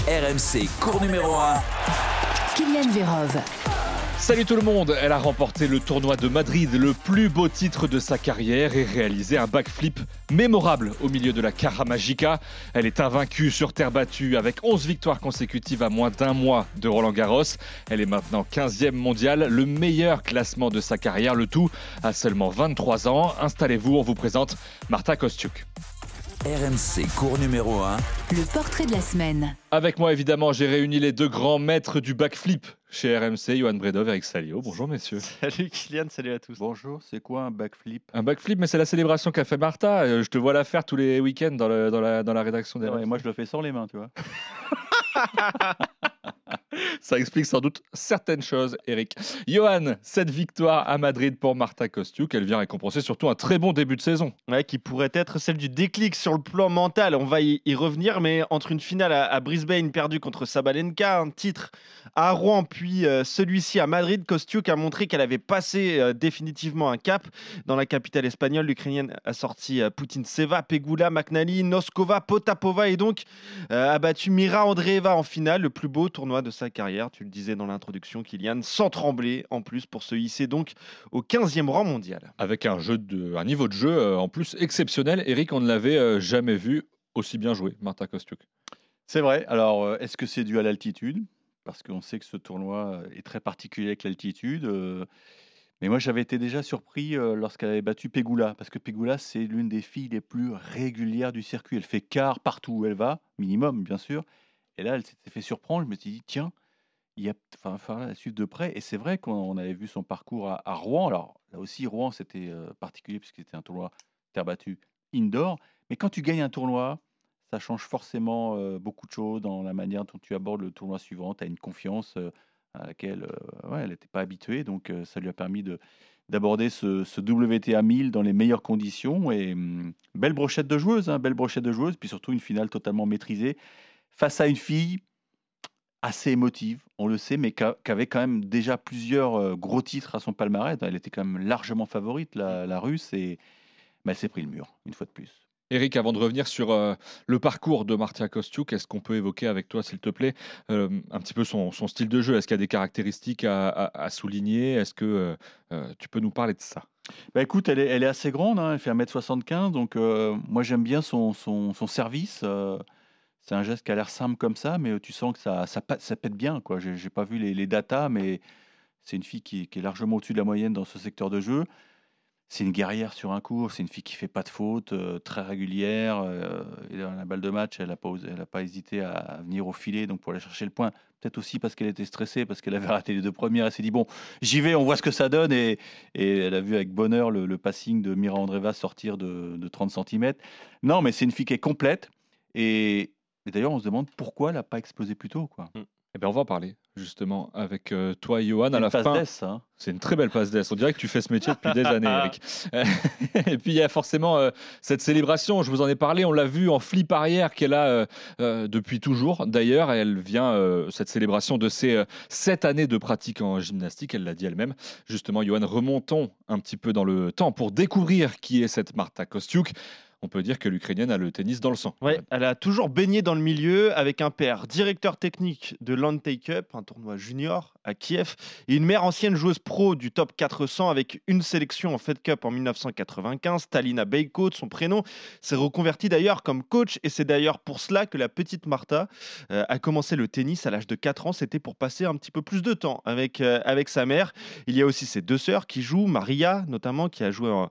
RMC, cours numéro 1. Kylian Vérove. Salut tout le monde, elle a remporté le tournoi de Madrid, le plus beau titre de sa carrière et réalisé un backflip mémorable au milieu de la Cara Magica. Elle est invaincue sur terre battue avec 11 victoires consécutives à moins d'un mois de Roland Garros. Elle est maintenant 15e mondiale, le meilleur classement de sa carrière, le tout à seulement 23 ans. Installez-vous, on vous présente Marta Kostyuk. RMC, cours numéro 1. Le portrait de la semaine. Avec moi, évidemment, j'ai réuni les deux grands maîtres du backflip chez RMC, Johan Bredov, Eric Salio. Bonjour, messieurs. Salut Kylian, salut à tous. Bonjour, c'est quoi un backflip? Un backflip, mais c'est la célébration qu'a fait Marta. Je te vois la faire tous les week-ends dans la rédaction des Ouais, moi, je le fais sans les mains, tu vois. Ça explique sans doute certaines choses, Eric. Johan, cette victoire à Madrid pour Marta Kostyuk, elle vient récompenser surtout un très bon début de saison. Ouais, qui pourrait être celle du déclic sur le plan mental. On va y revenir, mais entre une finale à Brisbane perdue contre Sabalenka, un titre à Rouen, puis celui-ci à Madrid, Kostyuk a montré qu'elle avait passé définitivement un cap. Dans la capitale espagnole, l'Ukrainienne a sorti Putintseva, Pegula, McNally, Noskova, Potapova et donc a battu Mira Andreeva en finale, le plus beau tournoi de sa carrière, tu le disais dans l'introduction Kylian, sans trembler en plus pour se hisser donc au 15e rang mondial. Avec un niveau de jeu en plus exceptionnel. Eric, on ne l'avait jamais vu aussi bien jouer, Marta Kostyuk. C'est vrai. Alors, est-ce que c'est dû à l'altitude? Parce qu'on sait que ce tournoi est très particulier avec l'altitude. Mais moi, j'avais été déjà surpris lorsqu'elle avait battu Pegula. Parce que Pegula, c'est l'une des filles les plus régulières du circuit. Elle fait quart partout où elle va, minimum, bien sûr. Et là, elle s'était fait surprendre. Je me suis dit, tiens, il va falloir la suivre de près. Et c'est vrai qu'on avait vu son parcours à Rouen. Alors, là aussi, Rouen, c'était particulier puisque c'était un tournoi terre battue indoor. Mais quand tu gagnes un tournoi, ça change forcément beaucoup de choses dans la manière dont tu abordes le tournoi suivant. Tu as une confiance à laquelle elle n'était pas habituée. Donc, ça lui a permis d'aborder ce WTA 1000 dans les meilleures conditions. Et belle brochette de joueuses, belle brochette de joueuses. Puis surtout, une finale totalement maîtrisée face à une fille assez émotive, on le sait, mais qu'avait quand même déjà plusieurs gros titres à son palmarès. Elle était quand même largement favorite, la Russe, et elle s'est pris le mur, une fois de plus. Eric, avant de revenir sur le parcours de Marta Kostyuk, est-ce qu'on peut évoquer avec toi, s'il te plaît, un petit peu son style de jeu? Est-ce qu'il y a des caractéristiques à souligner? Est-ce que tu peux nous parler de ça? Écoute, elle est assez grande, elle fait 1m75, donc moi j'aime bien son service. C'est un geste qui a l'air simple comme ça, mais tu sens que ça pète bien, quoi. J'ai pas vu les datas, mais c'est une fille qui est largement au-dessus de la moyenne dans ce secteur de jeu. C'est une guerrière sur un court, c'est une fille qui fait pas de faute, très régulière. Et dans la balle de match, elle a pas hésité à venir au filet, donc pour aller chercher le point. Peut-être aussi parce qu'elle était stressée, parce qu'elle avait raté les deux premières. Elle s'est dit, bon, j'y vais, on voit ce que ça donne. Et elle a vu avec bonheur le passing de Mira Andreeva sortir de 30 cm. Non, mais c'est une fille qui est complète. Et d'ailleurs, on se demande pourquoi elle n'a pas explosé plus tôt, quoi. Eh bien, on va en parler justement avec toi, Johan. À la passe fin, d'ess, hein. C'est une très belle passe d'ess. On dirait que tu fais ce métier depuis des années, Eric. Et puis il y a forcément cette célébration. Je vous en ai parlé. On l'a vu en flip arrière qu'elle a depuis toujours. D'ailleurs, elle vient cette célébration de ses 7 années de pratique en gymnastique. Elle l'a dit elle-même. Justement, Johan, remontons un petit peu dans le temps pour découvrir qui est cette Marta Kostyuk. On peut dire que l'Ukrainienne a le tennis dans le sang. Ouais, elle a toujours baigné dans le milieu avec un père directeur technique de l'Antey Cup, un tournoi junior à Kiev, et une mère ancienne joueuse pro du top 400 avec une sélection en Fed Cup en 1995. Talina Beiko, de son prénom, s'est reconvertie d'ailleurs comme coach, et c'est d'ailleurs pour cela que la petite Marta a commencé le tennis à l'âge de 4 ans. C'était pour passer un petit peu plus de temps avec sa mère. Il y a aussi ses deux sœurs qui jouent, Maria notamment, qui a joué en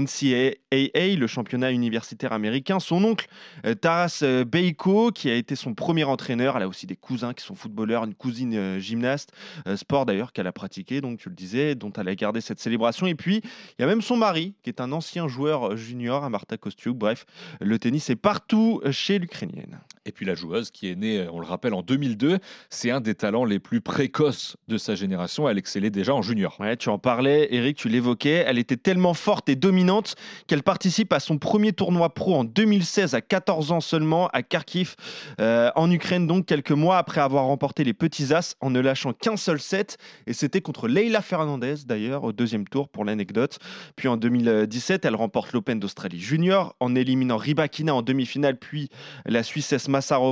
NCAA, le championnat universitaire américain. Son oncle, Taras Beiko, qui a été son premier entraîneur. Elle a aussi des cousins qui sont footballeurs, une cousine gymnaste, sport d'ailleurs qu'elle a pratiqué, donc tu le disais, dont elle a gardé cette célébration. Et puis, il y a même son mari, qui est un ancien joueur junior à Marta Kostyuk. Bref, le tennis est partout chez l'Ukrainienne. Et puis la joueuse qui est née, on le rappelle, en 2002, c'est un des talents les plus précoces de sa génération. Elle excellait déjà en junior. Ouais, tu en parlais, Eric, tu l'évoquais. Elle était tellement forte et dominante qu'elle participe à son premier tournoi pro en 2016, à 14 ans seulement, à Kharkiv, en Ukraine, donc quelques mois après avoir remporté les petits as en ne lâchant qu'un seul set. Et c'était contre Leila Fernandez, d'ailleurs, au deuxième tour, pour l'anecdote. Puis en 2017, elle remporte l'Open d'Australie Junior en éliminant Rybakina en demi-finale, puis la Suissesse Massarova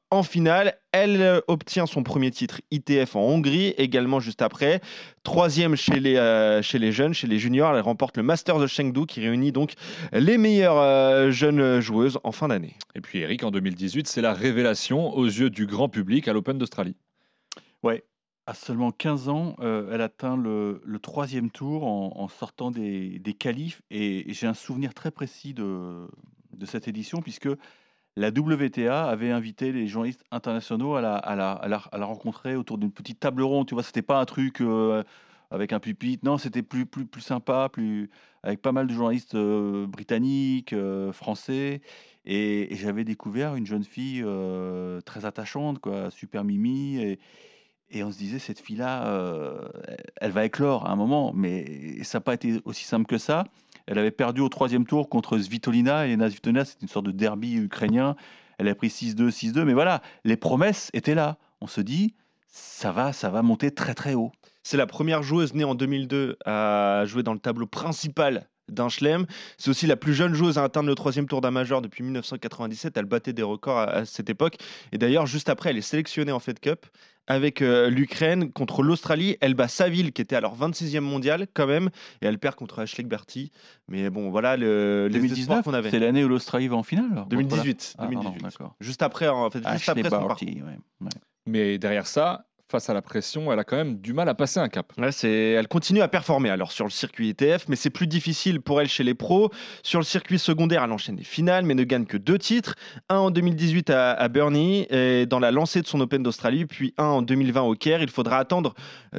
en finale. Elle obtient son premier titre ITF en Hongrie, également juste après. Troisième chez les jeunes, chez les juniors. Elle remporte le Masters de Chengdu qui réunit donc les meilleures jeunes joueuses en fin d'année. Et puis Eric, en 2018, c'est la révélation aux yeux du grand public à l'Open d'Australie. Ouais, à seulement 15 ans, elle atteint le troisième tour en sortant des qualifs. Et j'ai un souvenir très précis de cette édition, puisque la WTA avait invité les journalistes internationaux à la rencontrer autour d'une petite table ronde. Tu vois, c'était pas un truc avec un pupitre. Non, c'était plus sympa, avec pas mal de journalistes britanniques, français. Et j'avais découvert une jeune fille très attachante, quoi, super mimi. Et on se disait, cette fille-là, elle va éclore à un moment. Mais ça n'a pas été aussi simple que ça. Elle avait perdu au troisième tour contre Svitolina. Et Elena Svitolina, c'est une sorte de derby ukrainien. Elle a pris 6-2, 6-2. Mais voilà, les promesses étaient là. On se dit, ça va monter très, très haut. C'est la première joueuse née en 2002 à jouer dans le tableau principal d'un chelem. C'est aussi la plus jeune joueuse à atteindre le troisième tour d'un major depuis 1997. Elle battait des records à cette époque. Et d'ailleurs, juste après, elle est sélectionnée en Fed Cup avec l'Ukraine contre l'Australie. Elle bat Saville, qui était alors 26e mondial quand même. Et elle perd contre Ashleigh Barty. Mais bon, voilà les 2019 qu'on avait. C'est l'année où l'Australie va en finale, alors, 2018. contre la- 2018. Ah, d'accord. Juste après, en fait, juste Ashleigh après son Barty, parcours. ouais. Mais derrière ça, face à la pression, elle a quand même du mal à passer un cap. Ouais, elle continue à performer alors sur le circuit ITF, mais c'est plus difficile pour elle chez les pros. Sur le circuit secondaire, elle enchaîne les finales, mais ne gagne que 2 titres. Un en 2018 à Burnie, et dans la lancée de son Open d'Australie, puis un en 2020 au Caire. Il faudra attendre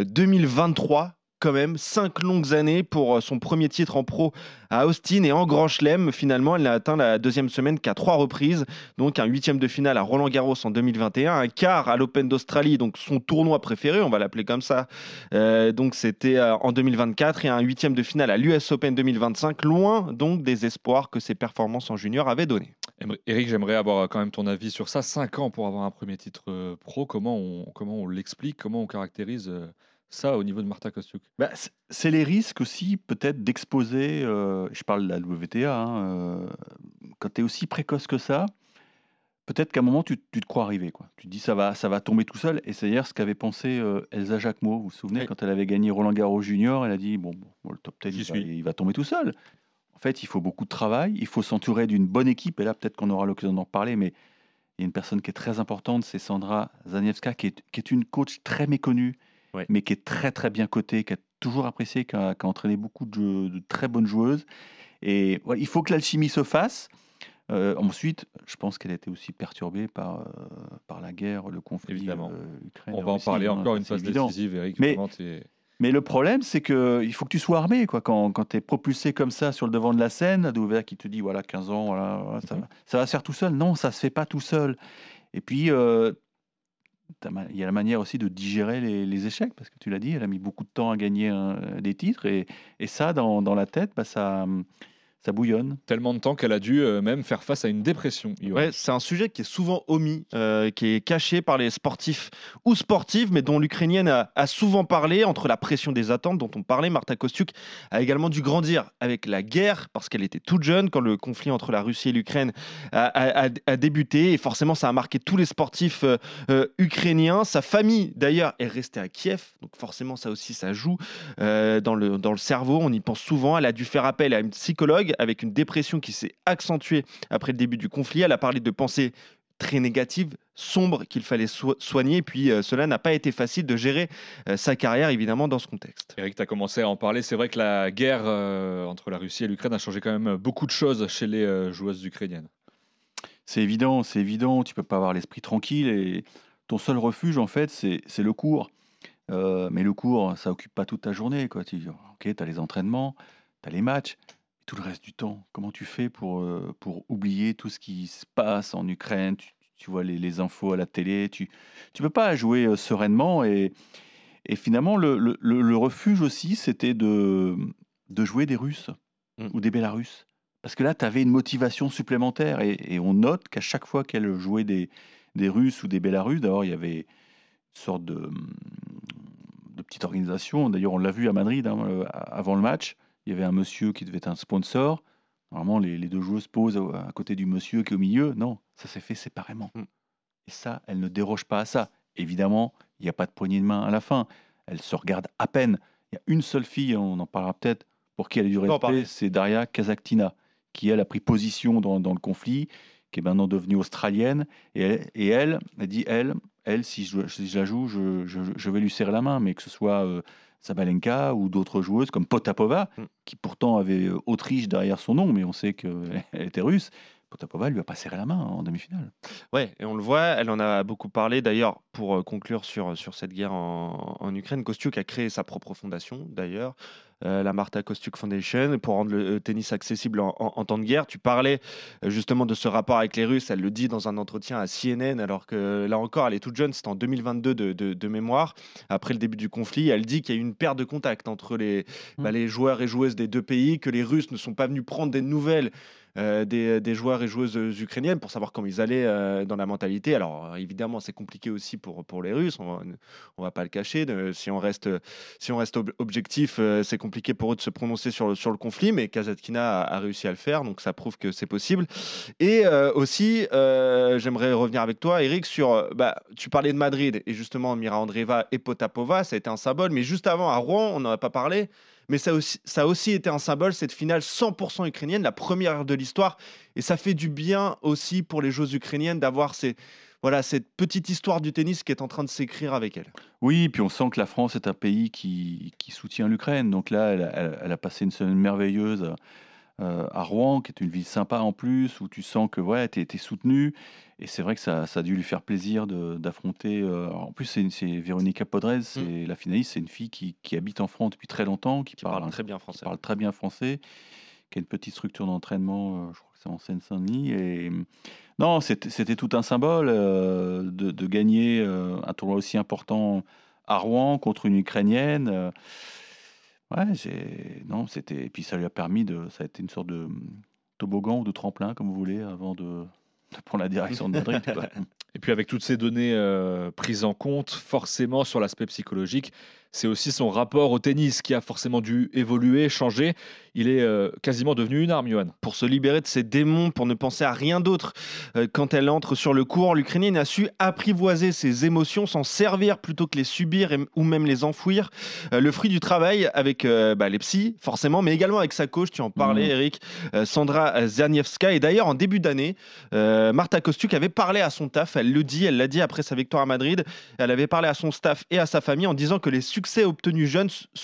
2023. Quand même, 5 longues années pour son premier titre en pro à Austin et en Grand Chelem. Finalement, elle n'a atteint la deuxième semaine qu'à 3 reprises. Donc un 8e de finale à Roland-Garros en 2021, un quart à l'Open d'Australie, donc son tournoi préféré, on va l'appeler comme ça. Donc c'était en 2024 et un 8e de finale à l'US Open 2025, loin donc des espoirs que ses performances en junior avaient donné. Eric, j'aimerais avoir quand même ton avis sur ça. 5 ans pour avoir un premier titre pro, comment on l'explique, comment on caractérise ça au niveau de Marta Kostyuk? C'est les risques aussi, peut-être, d'exposer, je parle de la WTA, quand tu es aussi précoce que ça, peut-être qu'à un moment, tu te crois arriver, quoi. Tu te dis, ça va tomber tout seul. Et c'est d'ailleurs ce qu'avait pensé Elsa Jacquemot. Vous vous souvenez, Oui. quand elle avait gagné Roland-Garros Junior, elle a dit, bon, le top 10, il va tomber tout seul. En fait, il faut beaucoup de travail, il faut s'entourer d'une bonne équipe. Et là, peut-être qu'on aura l'occasion d'en reparler, mais il y a une personne qui est très importante, c'est Sandra Zaniewska, qui est une coach très méconnue, Ouais. mais qui est très très bien cotée, qui a toujours apprécié, qui a entraîné beaucoup de très bonnes joueuses. Et il faut que l'alchimie se fasse. Ensuite, je pense qu'elle a été aussi perturbée par la guerre, le conflit Évidemment. Ukraine. On va en parler encore une phase décisive, Eric. Mais- Vraiment, Mais le problème, c'est qu'il faut que tu sois armé, quoi. Quand tu es propulsé comme ça sur le devant de la scène, la WTA qui te dit, voilà, 15 ans, voilà, ça va se faire tout seul. Non, ça se fait pas tout seul. Et puis, il y a la manière aussi de digérer les échecs, parce que tu l'as dit, elle a mis beaucoup de temps à gagner des titres, et ça, dans la tête, ça bouillonne. Tellement de temps qu'elle a dû même faire face à une dépression. Johan. Ouais, c'est un sujet qui est souvent omis, qui est caché par les sportifs ou sportives, mais dont l'Ukrainienne a souvent parlé, entre la pression des attentes dont on parlait. Marta Kostyuk a également dû grandir avec la guerre, parce qu'elle était toute jeune quand le conflit entre la Russie et l'Ukraine a débuté, et forcément ça a marqué tous les sportifs ukrainiens. Sa famille d'ailleurs est restée à Kiev, donc forcément ça aussi ça joue dans le cerveau, on y pense souvent. Elle a dû faire appel à une psychologue avec une dépression qui s'est accentuée après le début du conflit. Elle a parlé de pensées très négatives, sombres, qu'il fallait soigner. Et puis, cela n'a pas été facile de gérer sa carrière, évidemment, dans ce contexte. Eric, tu as commencé à en parler. C'est vrai que la guerre entre la Russie et l'Ukraine a changé quand même beaucoup de choses chez les joueuses ukrainiennes. C'est évident. Tu peux pas avoir l'esprit tranquille, et ton seul refuge, en fait, c'est le cours. Mais le cours, ça occupe pas toute ta journée, quoi. Tu as les entraînements, tu as les matchs. Tout le reste du temps, comment tu fais pour oublier tout ce qui se passe en Ukraine? Tu vois les infos à la télé, tu peux pas jouer sereinement, et finalement le refuge aussi, c'était de jouer des Russes ou des Bélarusses, parce que là tu avais une motivation supplémentaire, et on note qu'à chaque fois qu'elle jouait des Russes ou des Bélarusses, d'abord il y avait une sorte de petite organisation. D'ailleurs on l'a vu à Madrid, avant le match. Il y avait un monsieur qui devait être un sponsor. Normalement, les deux joueuses posent à côté du monsieur qui est au milieu. Non, ça s'est fait séparément. Et ça, elle ne déroge pas à ça. Évidemment, il n'y a pas de poignée de main à la fin. Elle se regarde à peine. Il y a une seule fille, on en parlera peut-être, pour qui elle a du respect, c'est Daria Kazakhtina, qui elle a pris position dans le conflit, qui est maintenant devenue australienne. Et elle dit, si je la joue, je vais lui serrer la main, mais que ce soit Sabalenka ou d'autres joueuses comme Potapova, qui pourtant avait Autriche derrière son nom, mais on sait qu'elle était russe. Potapova lui a pas serré la main en demi-finale. Ouais, et on le voit, elle en a beaucoup parlé. D'ailleurs, pour conclure sur cette guerre en Ukraine, Kostyuk a créé sa propre fondation, d'ailleurs, la Marta Kostyuk Foundation, pour rendre le tennis accessible en temps de guerre. Tu parlais justement de ce rapport avec les Russes, elle le dit dans un entretien à CNN, alors que là encore, elle est toute jeune, c'était en 2022 de mémoire, après le début du conflit. Elle dit qu'il y a eu une perte de contact entre les joueurs et joueuses des deux pays, que les Russes ne sont pas venus prendre des nouvelles des joueurs et joueuses ukrainiennes pour savoir comment ils allaient dans la mentalité. Alors évidemment, c'est compliqué aussi pour les Russes, on va pas le cacher. Si on reste objectif, c'est compliqué pour eux de se prononcer sur le conflit, mais Kazatkina a réussi à le faire, donc ça prouve que c'est possible. Et aussi, j'aimerais revenir avec toi, Eric, sur tu parlais de Madrid et justement Mira Andreeva et Potapova, ça a été un symbole, mais juste avant à Rouen, on n'en a pas parlé. Mais ça a aussi été un symbole, cette finale 100% ukrainienne, la première de l'histoire. Et ça fait du bien aussi pour les joueuses ukrainiennes d'avoir cette petite histoire du tennis qui est en train de s'écrire avec elles. Oui, puis on sent que la France est un pays qui soutient l'Ukraine. Donc là, elle a passé une semaine merveilleuse à Rouen, qui est une ville sympa en plus, où tu sens que tu es soutenu. Et c'est vrai que ça a dû lui faire plaisir d'affronter. En plus, c'est Véronica Podrez, c'est la finaliste, c'est une fille qui habite en France depuis très longtemps, qui parle très bien français. Qui parle très bien français, qui a une petite structure d'entraînement, je crois que c'est en Seine-Saint-Denis. Et non, c'était tout un symbole de gagner un tournoi aussi important à Rouen contre une Ukrainienne. C'était. Et puis ça lui a permis ça a été une sorte de toboggan ou de tremplin, comme vous voulez, avant de prendre la direction de Madrid. Quoi. Et puis avec toutes ces données prises en compte, forcément sur l'aspect psychologique, c'est aussi son rapport au tennis qui a forcément dû évoluer, changer. Il est quasiment devenu une arme, Johan. Pour se libérer de ses démons, pour ne penser à rien d'autre. Quand elle entre sur le court, l'Ukrainienne a su apprivoiser ses émotions, s'en servir plutôt que les subir ou même les enfouir. Le fruit du travail avec les psys, forcément, mais également avec sa coach, tu en parlais, Eric, Sandra Zaniewska. Et d'ailleurs, en début d'année, Marta Kostyuk avait parlé à son staff, elle l'a dit après sa victoire à Madrid, elle avait parlé à son staff et à sa famille en disant que les succès obtenus jeunes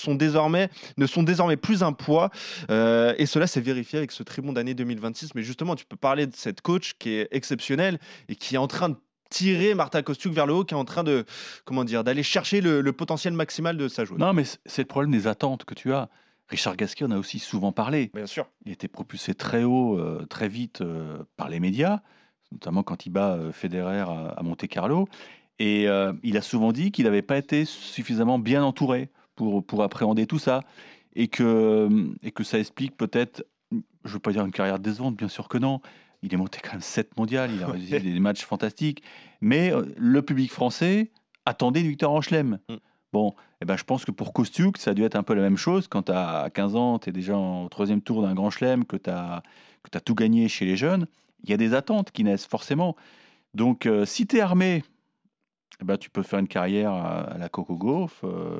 ne sont désormais plus un poids. Et cela s'est vérifié avec ce très bon d'année 2026. Mais justement, tu peux parler de cette coach qui est exceptionnelle et qui est en train de tirer Marta Kostyuk vers le haut, qui est en train d'aller chercher le potentiel maximal de sa joueuse. Non, mais c'est le problème des attentes que tu as. Richard Gasquet en a aussi souvent parlé. Bien sûr. Il était propulsé très haut, très vite par les médias, notamment quand il bat Federer à Monte-Carlo. Et il a souvent dit qu'il n'avait pas été suffisamment bien entouré pour appréhender tout ça. Et que ça explique peut-être, je ne veux pas dire une carrière décevante, bien sûr que non. Il est monté quand même 7 mondiales, il a réalisé des matchs fantastiques. Mais le public français attendait une victoire en Chelem. Bon, je pense que pour Kostyuk, ça a dû être un peu la même chose. Quand tu as 15 ans, tu es déjà au 3e tour d'un grand Chelem, que tu as tout gagné chez les jeunes, il y a des attentes qui naissent forcément. Donc, si tu es armé, tu peux faire une carrière à la Coco Gauff,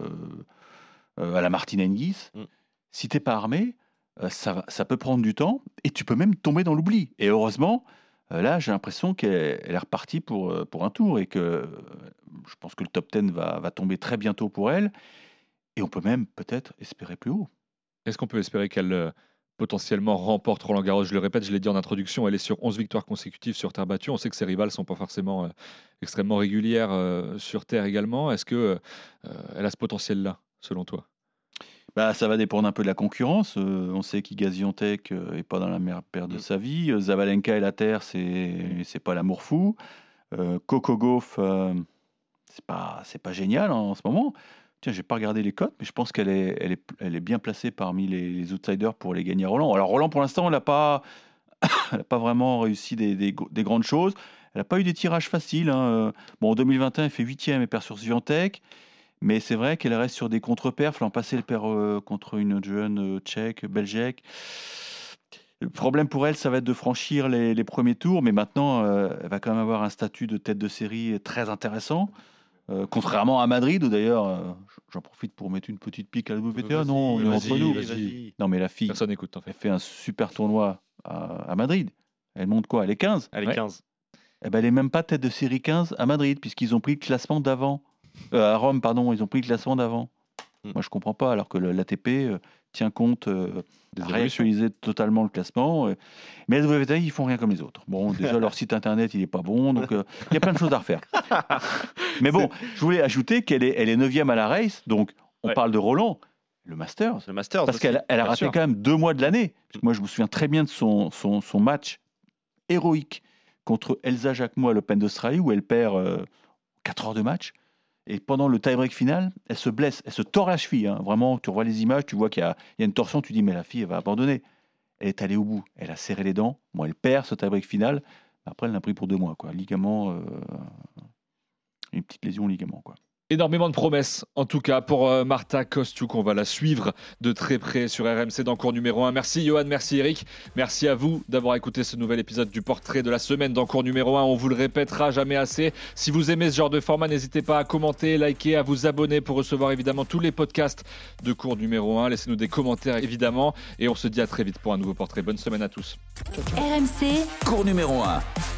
à la Martina Hingis. Si tu n'es pas armé, ça peut prendre du temps et tu peux même tomber dans l'oubli. Et heureusement, là, j'ai l'impression qu'elle est repartie pour un tour et que je pense que le top 10 va tomber très bientôt pour elle. Et on peut même peut-être espérer plus haut. Est-ce qu'on peut espérer qu'elle potentiellement remporte Roland Garros? Je le répète, je l'ai dit en introduction, elle est sur 11 victoires consécutives sur terre battue. On sait que ses rivales ne sont pas forcément extrêmement régulières sur terre également. Est-ce qu'elle a ce potentiel-là, selon toi? Ça va dépendre un peu de la concurrence. On sait qu'Iga Świątek n'est pas dans la meilleure paire de sa vie. Zabalenka et la terre, c'est pas l'amour fou. Coco Gauff, c'est pas génial en ce moment. Tiens, j'ai pas regardé les cotes, mais je pense qu'elle est bien placée parmi les outsiders pour les gagner à Roland. Alors Roland, pour l'instant, elle n'a pas vraiment réussi des grandes choses. Elle n'a pas eu des tirages faciles. En 2021, elle fait 8e, elle perd sur Świątek. Mais c'est vrai qu'elle reste sur des contre-perfs. L'an passé, elle perd contre une jeune tchèque, belgique. Le problème pour elle, ça va être de franchir les premiers tours, mais maintenant, elle va quand même avoir un statut de tête de série très intéressant. Contrairement à Madrid, où d'ailleurs, j'en profite pour mettre une petite pique à la WTA. Non, on est entre nous. Non, mais la fille, Personne n'écoute en fait. elle fait un super tournoi à Madrid. Elle monte quoi? Elle est 15. Elle est Ouais. 15. Eh ben, elle est même pas tête de série 15 à Madrid, puisqu'ils ont pris le classement d'avant. À Rome, pardon, ils ont pris le classement d'avant. Moi, je comprends pas, alors que l'ATP tient compte, Des a évolutions. réactualisé totalement le classement. Mais la WTA, ils font rien comme les autres. Bon, déjà, leur site internet, il est pas bon, donc il y a plein de choses à refaire. Mais bon, je voulais ajouter qu'elle est 9e à la race, donc on Ouais. parle de Roland, le Masters. Le Masters. Parce aussi. qu'elle a bien raté sûr. quand même 2 mois de l'année. Parce que moi, je me souviens très bien de son match héroïque contre Elsa Jacquemot à l'Open d'Australie, où elle perd 4 heures de match. Et pendant le tie-break final, elle se blesse, elle se tord la cheville. Hein. Vraiment, tu revois les images, tu vois qu'il y a une torsion, tu dis, mais la fille, elle va abandonner. Elle est allée au bout, elle a serré les dents. Bon, elle perd ce tie-break final. Après, elle l'a pris pour 2 mois. Quoi. Ligament, une petite lésion au ligament. Quoi. Énormément de promesses, en tout cas, pour Marta Kostyuk. On va la suivre de très près sur RMC dans Cours numéro 1. Merci Johan, merci Eric. Merci à vous d'avoir écouté ce nouvel épisode du Portrait de la semaine dans Cours numéro 1. On vous le répétera jamais assez. Si vous aimez ce genre de format, n'hésitez pas à commenter, liker, à vous abonner pour recevoir évidemment tous les podcasts de Cours numéro 1. Laissez-nous des commentaires évidemment. Et on se dit à très vite pour un nouveau portrait. Bonne semaine à tous. RMC, Cours numéro 1.